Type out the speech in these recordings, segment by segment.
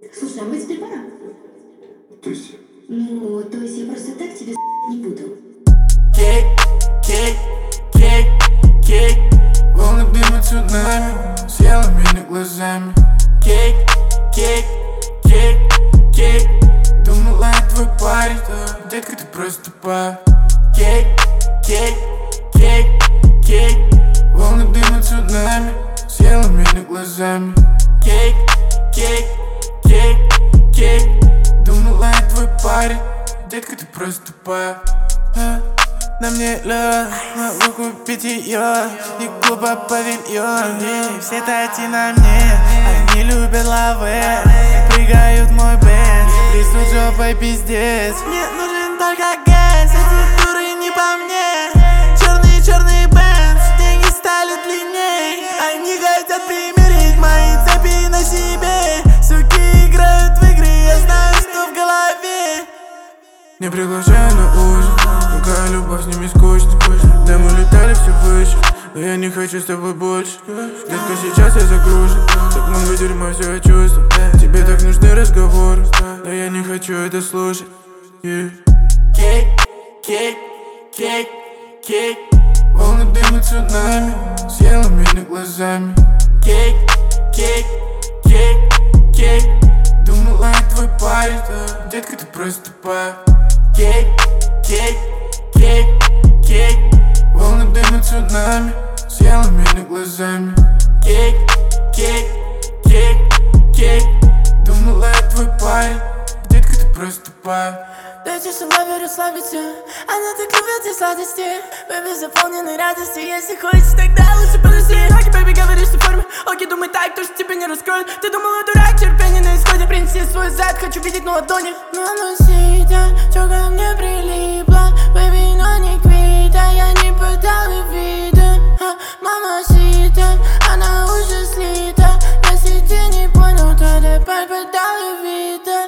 Слушай, а мы теперь пора? То есть? Ну, то есть я просто так тебе не буду. Кик, кик, кик, кик. Волны дыма цунами, съела меня глазами. Кик, кик, кик, кик. Думала, я твой парень, детка, ты просто тупая. Кик, кик, кик, кик. Волны дыма цунами, съела меня глазами. Кик, кик, кик, кик. Думала, я твой парень, детка, ты просто тупая. На мне лед, могу купить ее и клуба павильон. И все тати на мне, они любят лавы, прыгают в мой бенз, трясут жопой пиздец. Мне нужен только газ, эти дуры не по мне. Черный бенз, деньги стали длинней. Они хотят примерить мои цепи на себе. Суки играют в игры, я знаю, что в голове. Не приглашаю на ужин, какая любовь с ними скучна. Да, мы летали все выше, но я не хочу с тобой больше. Детка, сейчас я загружен, так много дерьма, все я чувствую. Тебе так нужны разговоры, но я не хочу это слушать. Кик, кик, кик, кик. Волны дыма цунами, съела меня глазами. Кик, кик, кик, кик. Думала, я твой парень, детка, ты просто тупая. Кик, кик, кик, кик. Волны дыма цунами, съела меня глазами. Кик, кик, кик, кик. Думала, я твой парень, детка, ты просто тупая. Дайте шалаве расслабиться, она так любит и сладости. Бэби заполнены радостью, если хочешь, тогда лучше подожди. Окей, бэби, говоришь, что в форме, окей, думай так, то, что тебя не раскроют. Ты думала, дурак, терпение на исходе. Принеси свой зад, хочу видеть на ладони. Мамасита, чё ко мне прилипла, бэби, но не квита. Я не подала вида, мамасита, она уже слита. Если ты не понял, то давай подала вида.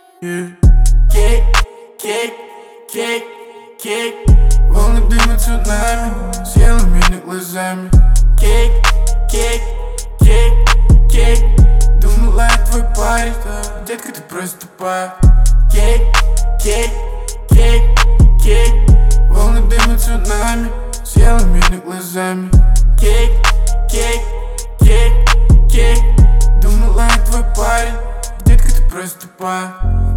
Кик, кик, кик, кик. Волны дыма цунами, съела меня глазами. Кик, кик, кик, кик. Думала, я твой парень, детка, ты просто тупая. Кик, кик, кик, кик. Волны дыма цунами, съела меня глазами. Кик, кик, кик, кик. Думала, я твой парень, детка, ты просто тупая.